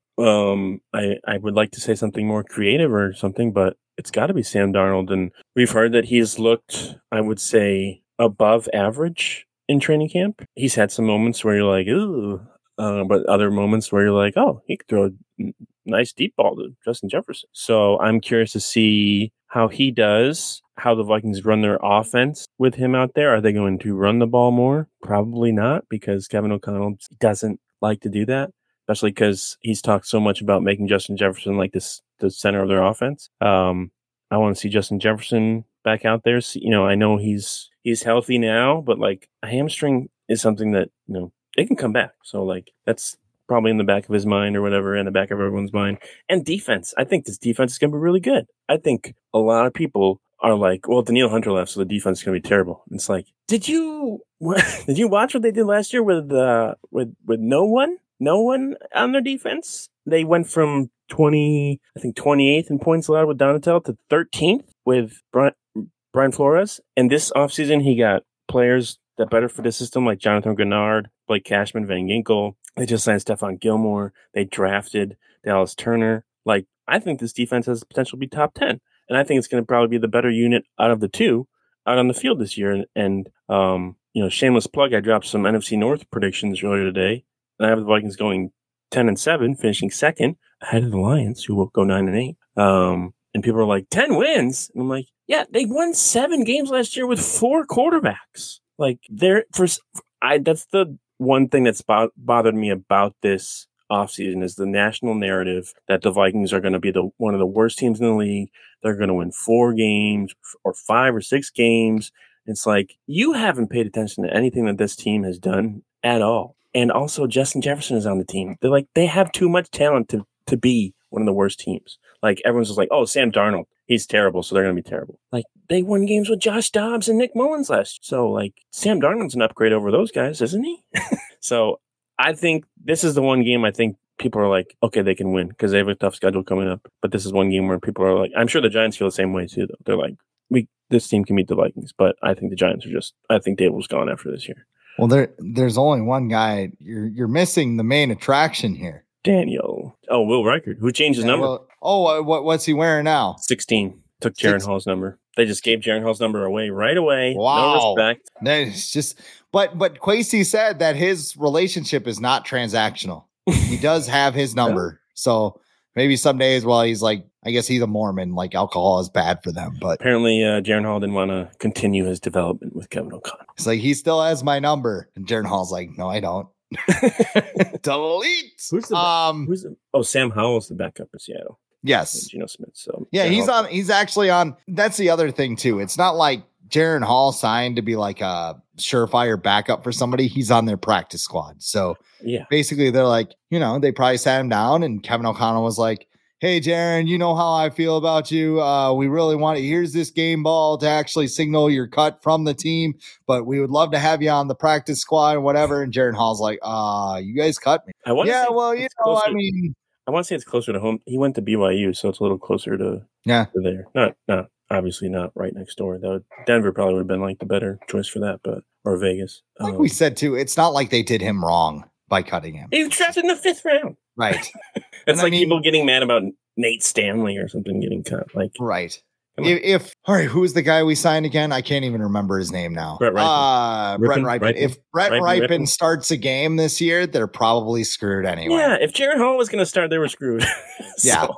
I would like to say something more creative or something, but it's got to be Sam Darnold. And we've heard that he's looked, I would say, above average in training camp. He's had some moments where you're like, ooh, but other moments where you're like, oh, he could throw a nice deep ball to Justin Jefferson. So I'm curious to see how he does, how the Vikings run their offense with him out there. Are they going to run the ball more? Probably not, because Kevin O'Connell doesn't like to do that, especially because he's talked so much about making Justin Jefferson like the center of their offense. I want to see Justin Jefferson back out there. So, I know he's healthy now, but like a hamstring is something that, they can come back. So like that's probably in the back of his mind or whatever, in the back of everyone's mind. And defense. I think this defense is going to be really good. I think a lot of people are like, well, Danielle Hunter left, so the defense is going to be terrible. And it's like, did you watch what they did last year with no one on their defense? They went from 28th in points allowed with Donatel to 13th with Brian Flores. And this offseason, he got players that better for the system, like Jonathan Gennard, Blake Cashman, Van Ginkel. They just signed Stephon Gilmore. They drafted Dallas Turner. Like, I think this defense has the potential to be top 10. And I think it's going to probably be the better unit out of the two out on the field this year. And shameless plug, I dropped some NFC North predictions earlier today. And I have the Vikings going 10-7, finishing second ahead of the Lions, who will go 9-8. And people are like, 10 wins? And I'm like, yeah, they won 7 games last year with 4 quarterbacks. Like, that's the one thing that's bothered me about this offseason is the national narrative that the Vikings are going to be one of the worst teams in the league. They're going to win 4 games or 5 or 6 games. It's like, you haven't paid attention to anything that this team has done at all. And also, Justin Jefferson is on the team. They have too much talent to be one of the worst teams. Like, everyone's just like, oh, Sam Darnold, he's terrible, so they're going to be terrible. Like, they won games with Josh Dobbs and Nick Mullins last year. So, like, Sam Darnold's an upgrade over those guys, isn't he? So, I think this is the one game I think people are like, okay, they can win because they have a tough schedule coming up. But this is one game where people are like, I'm sure the Giants feel the same way too, though. They're like, this team can beat the Vikings, but I think the Giants I think Dable's gone after this year. Well, there's only one guy. You're missing the main attraction here. Daniel. Oh, Will Reichard, who changed his number. What's he wearing now? 16. Took Jaron Hall's number. They just gave Jaron Hall's number away right away. Wow. No respect. It's just, but Kwesi said that his relationship is not transactional. He does have his number. Yeah. So maybe some days while he's like, I guess he's a Mormon, like alcohol is bad for them. But apparently Jaron Hall didn't want to continue his development with Kevin O'Connell. It's like, he still has my number. And Jaron Hall's like, no, I don't. Delete. Sam Howell's the backup in Seattle. Yes. Geno Smith. So yeah, he's actually on. That's the other thing too. It's not like Jaron Hall signed to be like a surefire backup for somebody. He's on their practice squad. So yeah, basically they're like, they probably sat him down and Kevin O'Connell was like, hey, Jaron, you know how I feel about you. We really want to, here's this game ball to actually signal your cut from the team, but we would love to have you on the practice squad or whatever. And Jaron Hall's like, you guys cut me. I want to say it's closer to home. He went to BYU, so it's a little closer to there. Not obviously not right next door. Denver probably would have been like the better choice for that, or Vegas. Like we said too, it's not like they did him wrong by cutting him. He was drafted in the 5th round. Right. It's like people getting mad about Nate Stanley or something getting cut. Like, right. If all right, who's the guy we signed again? I can't even remember his name now. Brett Ripon. Brett Ripon. If Brett Ripon starts a game this year, they're probably screwed anyway. Yeah, if Jaron Hall was going to start, they were screwed. Yeah.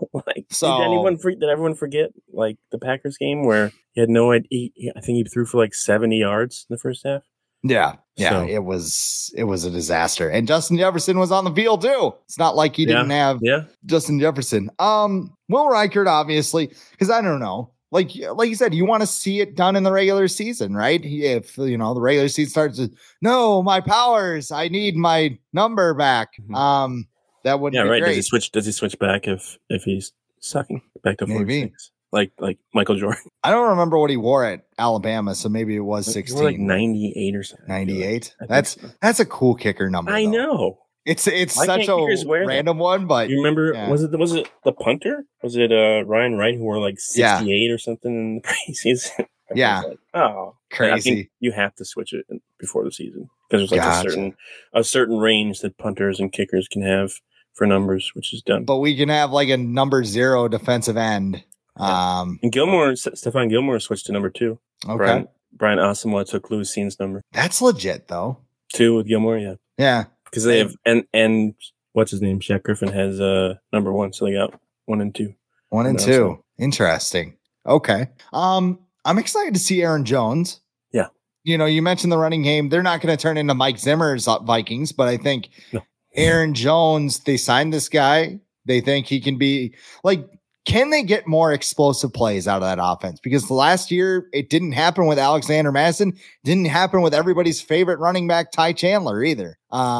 Did everyone forget like the Packers game where he had no idea? I think he threw for like 70 yards in the first half. Yeah. So. It was a disaster. And Justin Jefferson was on the field too. It's not like he didn't have Justin Jefferson. Will Reichert, obviously, because I don't know. Like you said, you want to see it done in the regular season, right? If the regular season starts with no, my powers, I need my number back. Mm-hmm. That wouldn't be right. great. Does he switch back if he's sucking back to 46? Like Michael Jordan. I don't remember what he wore at Alabama, so maybe it was 16. Like 98 or something. 98. That's a cool kicker number. I know. It's such a random one, but you remember was it the punter? Was it Ryan Wright who wore like 68 or something in the preseason? Yeah. Like, crazy. I think you have to switch it before the season because there's like a certain range that punters and kickers can have for numbers, which is done. But we can have like a number 0 defensive end. Yeah. And Stephon Gilmore switched to number 2. Okay. Brian Asamoah took Louis Cines number. That's legit though. 2 with Gilmore, yeah. Yeah. Because they have and what's his name? Shaq Griffin has number 1, so they got 1 and 2. 1 and 2. Interesting. Okay. I'm excited to see Aaron Jones. Yeah. You mentioned the running game. They're not going to turn into Mike Zimmer's Vikings, but I think Aaron Jones, they signed this guy. They think he can be like, can they get more explosive plays out of that offense? Because last year it didn't happen with Alexander Madison. Didn't happen with everybody's favorite running back, Ty Chandler, either.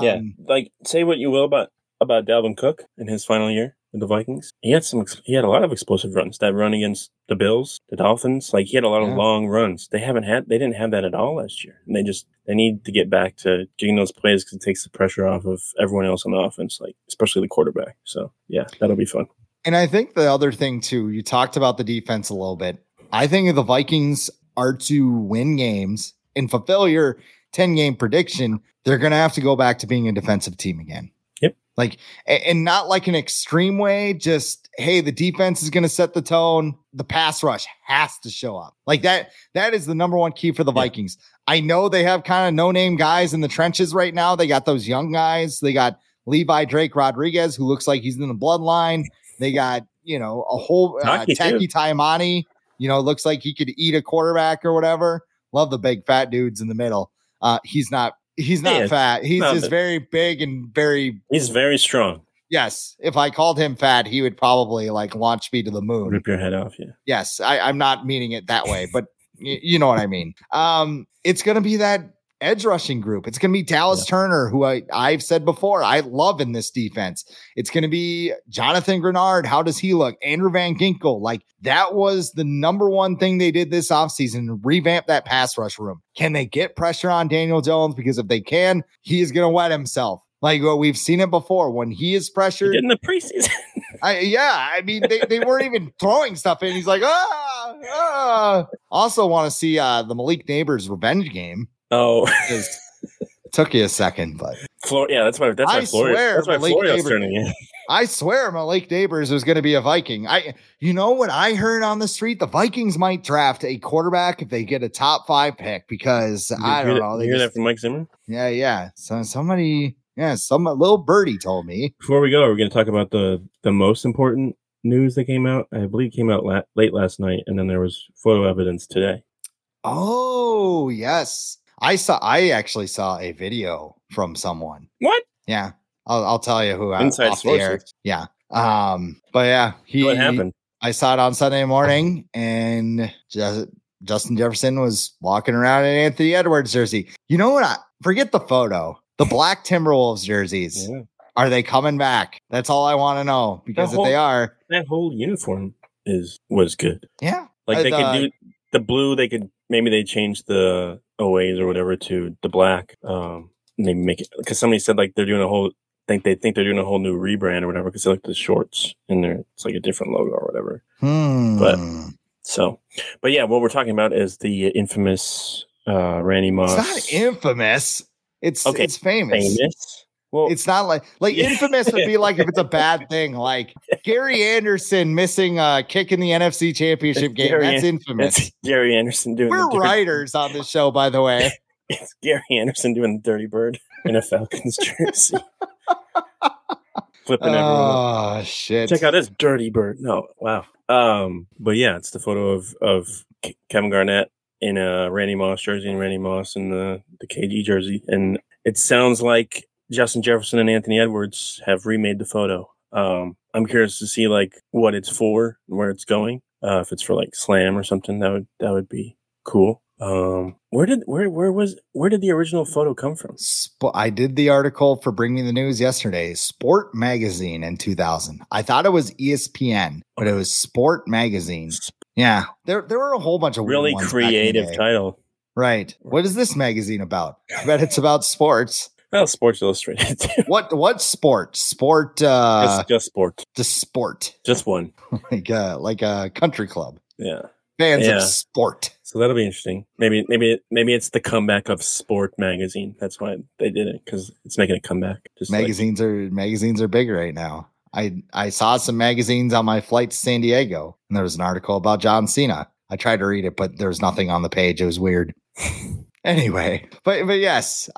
Like say what you will about Dalvin Cook in his final year with the Vikings. He had a lot of explosive runs. That run against the Bills, the Dolphins, like he had a lot of long runs. They didn't have that at all last year. And they need to get back to getting those plays because it takes the pressure off of everyone else on the offense, like especially the quarterback. So yeah, that'll be fun. And I think the other thing too, you talked about the defense a little bit. I think if the Vikings are to win games and fulfill your 10-game prediction, they're going to have to go back to being a defensive team again. Yep. Like, and not like an extreme way, just, hey, the defense is going to set the tone. The pass rush has to show up like that. That is the number one key for the Vikings. I know they have kind of no-name guys in the trenches right now. They got those young guys. They got Levi Drake Rodriguez, who looks like he's in the bloodline. They got, a whole Taki Taimani, looks like he could eat a quarterback or whatever. Love the big fat dudes in the middle. He's not fat. He's just very big and he's very strong. Yes. If I called him fat, he would probably like launch me to the moon. Rip your head off. Yeah. Yes. I'm not meaning it that way, but you know what I mean? It's going to be that edge rushing group. It's going to be Dallas Turner, who I've said before, I love in this defense. It's going to be Jonathan Grenard. How does he look? Andrew Van Ginkel. Like that was the number one thing they did this offseason, revamp that pass rush room. Can they get pressure on Daniel Jones? Because if they can, he is going to wet himself. Like we've seen it before when he is pressured in the preseason. I mean, they weren't even throwing stuff in. He's like, Also want to see the Malik Neighbors revenge game. Oh, it took you a second, but that's why Florida's turning in. I swear Malik Neighbors was going to be a Viking. What I heard on the street, the Vikings might draft a quarterback if they get a top 5 pick because I don't know. You hear that from Mike Zimmer? Yeah. So somebody, some little birdie told me. Before we go, we're going to talk about the most important news that came out. I believe it came out late last night, and then there was photo evidence today. Oh yes. I actually saw a video from someone. What? Yeah. I'll tell you who. Inside sources. Yeah. But yeah, what happened? I saw it on Sunday morning and Justin Jefferson was walking around in Anthony Edwards jersey. You know what? Forget the photo. The black Timberwolves jerseys. Yeah. Are they coming back? That's all I want to know because if they are, that whole uniform was good. Yeah. Like they could do the blue. Maybe they change the OAs or whatever to the black. They make it because somebody said like they're doing a whole. They think they're doing a whole new rebrand or whatever because they like the shorts in there. It's like a different logo or whatever. But yeah, what we're talking about is the infamous Randy Moss. It's not infamous. It's famous. Famous. Well, It's not like infamous would be like if it's a bad thing, like Gary Anderson missing a kick in the NFC Championship game. That's infamous. It's Gary Anderson doing. We're writers on this show, by the way. It's Gary Anderson doing the Dirty Bird in a Falcons jersey, flipping everyone. Oh shit! Check out this Dirty Bird. No, wow. But yeah, it's the photo of Kevin Garnett in a Randy Moss jersey and Randy Moss in the KG jersey, and it sounds like Justin Jefferson and Anthony Edwards have remade the photo. I'm curious to see like what it's for and where it's going. If it's for like Slam or something, that would be cool. Where did the original photo come from? I did the article for Bring Me the News yesterday. Sport Magazine in 2000. I thought it was ESPN, but it was Sport Magazine. Yeah, there were a whole bunch of really creative title. Right. What is this magazine about? I bet it's about sports. Well, Sports Illustrated. What sport? Sport. Just sport. Just sport. Just one. like a country club. Yeah. Fans of sport. So that'll be interesting. Maybe it's the comeback of Sport Magazine. That's why they did it, because it's making a comeback. Just magazines are big right now. I saw some magazines on my flight to San Diego, and there was an article about John Cena. I tried to read it, but there was nothing on the page. It was weird. Anyway, but yes,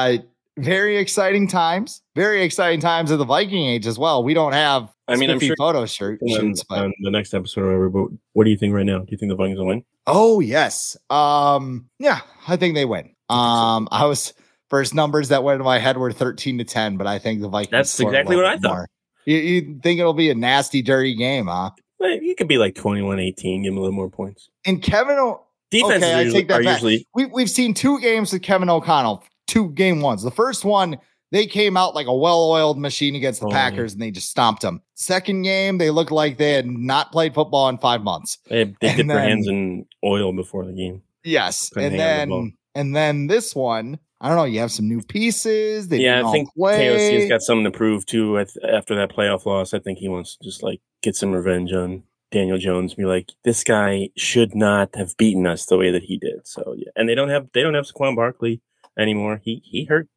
very exciting times. Very exciting times of the Viking age as well. We don't have I'm sure photo shoots, but on the next episode or whatever. But what do you think right now? Do you think the Vikings will win? Oh yes. Yeah, I think they win. I was first numbers that went in my head were 13-10, but I think the Vikings. That's exactly what I thought. More. You think it'll be a nasty, dirty game, huh? You could be like 21-18, give him a little more points. And Kevin defenses are usually. We've seen 2 games with Kevin O'Connell, 2 game ones. The first one, they came out like a well-oiled machine against the Packers, and they just stomped them. Second game, they looked like they had not played football in 5 months. They dipped their hands in oil before the game. Yes, and then this one, I don't know. You have some new pieces. I think KOC's got something to prove too. After that playoff loss, I think he wants to just like get some revenge on Daniel Jones. Be like, this guy should not have beaten us the way that he did. So yeah, and they don't have Saquon Barkley anymore. He hurt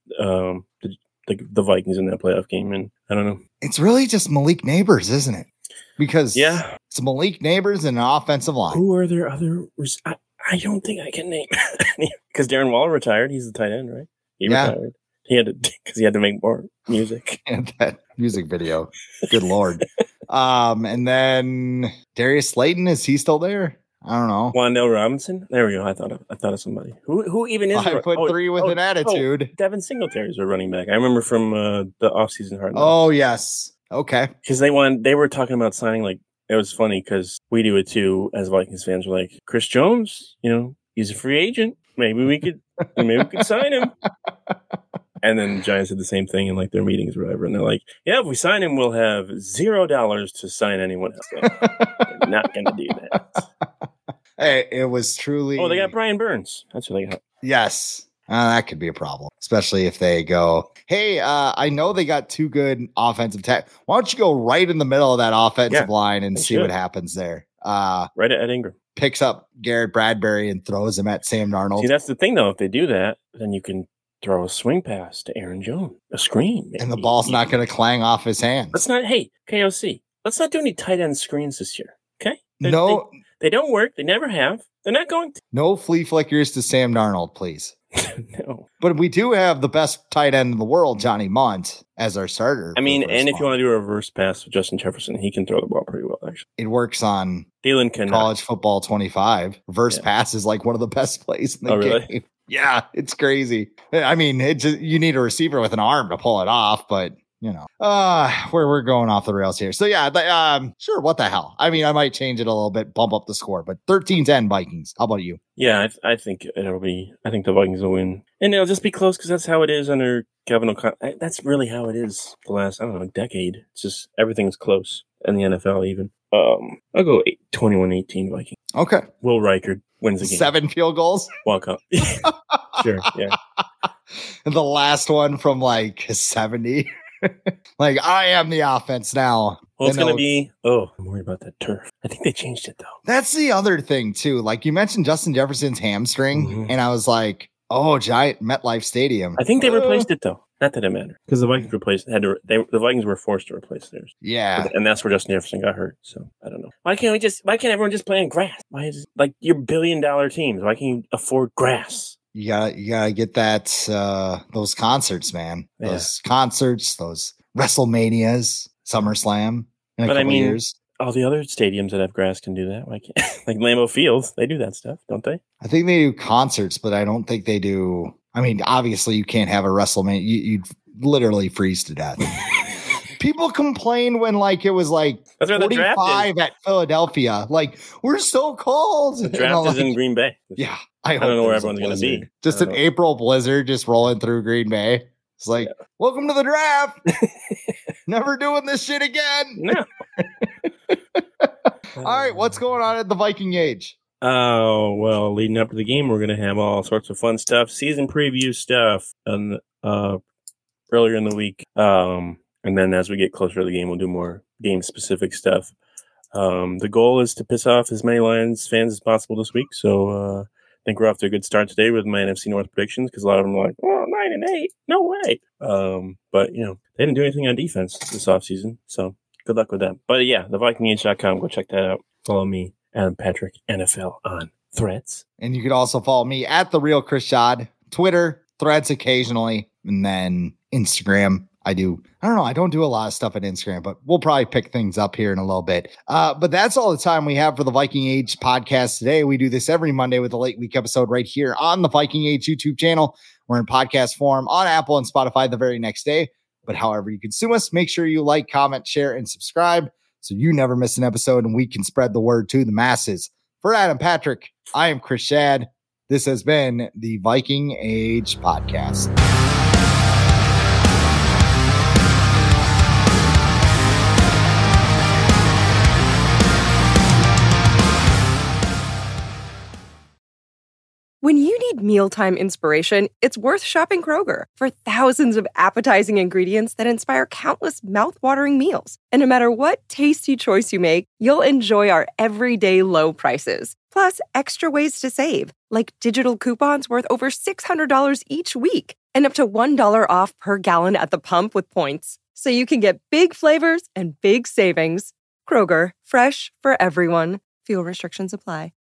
the Vikings in that playoff game, and I don't know. It's really just Malik Neighbors, isn't it? Because it's Malik Neighbors and an offensive line. Who are there other? I don't think I can name because Darren Waller retired. He's the tight end, right? He retired. He had to because he had to make more music. And that music video, good lord. And then Darius Slayton, is he still there? I don't know. Wan'Dale Robinson. There we go. I thought of somebody who even is 5'3" with an attitude. Devin Singletary's a running back. I remember from the offseason hard. Oh yes, okay. Because they were talking about signing like. It was funny because we do it too as Vikings fans. We're like, Chris Jones, he's a free agent. Maybe we could sign him. And then the Giants did the same thing in like their meetings or whatever. And they're like, yeah, if we sign him, we'll have $0 to sign anyone else. So we're not going to do that. Hey, it was truly. Oh, they got Brian Burns. That's what they got. Yes. That could be a problem, especially if they go, hey, I know they got 2 good offensive tech. Why don't you go right in the middle of that offensive line and see what happens there? Right at Ingram. Picks up Garrett Bradbury and throws him at Sam Darnold. See, that's the thing, though. If they do that, then you can throw a swing pass to Aaron Jones, a screen. Maybe. And the ball's not going to clang off his hands. KOC, let's not do any tight end screens this year, okay? They don't work. They never have. They're not going to. No flea flickers to Sam Darnold, please. No. But we do have the best tight end in the world, Johnny Munt, as our starter. I mean, and if you want to do a reverse pass with Justin Jefferson, he can throw the ball pretty well, actually. It works on Thielen can College Football 25. Reverse pass is like one of the best plays in the game. Really? Yeah, it's crazy. I mean, you need a receiver with an arm to pull it off, but we're going off the rails here. So yeah, sure. What the hell? I mean, I might change it a little bit, bump up the score, but 13-10 Vikings. How about you? Yeah, I think I think the Vikings will win, and it'll just be close because that's how it is under Kevin O'Connell. That's really how it is the last, decade. It's just everything's close in the NFL even. I'll go 21-18 Vikings. Okay. Will Reichard wins the game. 7 field goals. Walk up. Sure. Yeah. And the last one from like 70. Like, I am the offense now. Well, it's going to be, I'm worried about that turf. I think they changed it, though. That's the other thing, too. Like, you mentioned Justin Jefferson's hamstring, and I was like, Oh, giant MetLife Stadium. I think they replaced it though. Not that it mattered because the Vikings the Vikings were forced to replace theirs. Yeah, and that's where Justin Jefferson got hurt. So I don't know. Why can't everyone just play on grass? Why is it, like your $1 billion teams? Why can't you afford grass? You gotta get that those concerts, man. Those concerts, those WrestleManias, SummerSlam in a couple years. All the other stadiums that have grass can do that. Why can't like Lambeau Fields? They do that stuff, don't they? I think they do concerts, but I don't think they do. I mean, obviously, you can't have a WrestleMania. You'd literally freeze to death. People complained when like it was like 45 at Philadelphia. Like, we're so cold. The draft is in Green Bay. Yeah. I don't know where everyone's going to be. Just an April blizzard just rolling through Green Bay. It's like, welcome to the draft. Never doing this shit again. No. All right. What's going on at the Viking Age? Oh, well, leading up to the game, we're going to have all sorts of fun stuff, season preview stuff, and earlier in the week. And then as we get closer to the game, we'll do more game-specific stuff. The goal is to piss off as many Lions fans as possible this week. So I think we're off to a good start today with my NFC North predictions because a lot of them are like, 9-8, no way. But, you know, they didn't do anything on defense this offseason. So good luck with that. But, yeah, thevikingage.com. Go check that out. Follow me, Adam Patrick, NFL on Threads. And you could also follow me at The Real Chris Schad, Twitter, Threads occasionally, and then Instagram. I don't do a lot of stuff on Instagram, but we'll probably pick things up here in a little bit. But that's all the time we have for the Viking Age podcast today. We do this every Monday with a late week episode right here on the Viking Age YouTube channel. We're in podcast form on Apple and Spotify the very next day. But however you consume us, make sure you like, comment, share, and subscribe so you never miss an episode and we can spread the word to the masses. For Adam Patrick, I am Chris Schad. This has been the Viking Age podcast. When you need mealtime inspiration, it's worth shopping Kroger for thousands of appetizing ingredients that inspire countless mouth-watering meals. And no matter what tasty choice you make, you'll enjoy our everyday low prices. Plus, extra ways to save, like digital coupons worth over $600 each week and up to $1 off per gallon at the pump with points. So you can get big flavors and big savings. Kroger, fresh for everyone. Fuel restrictions apply.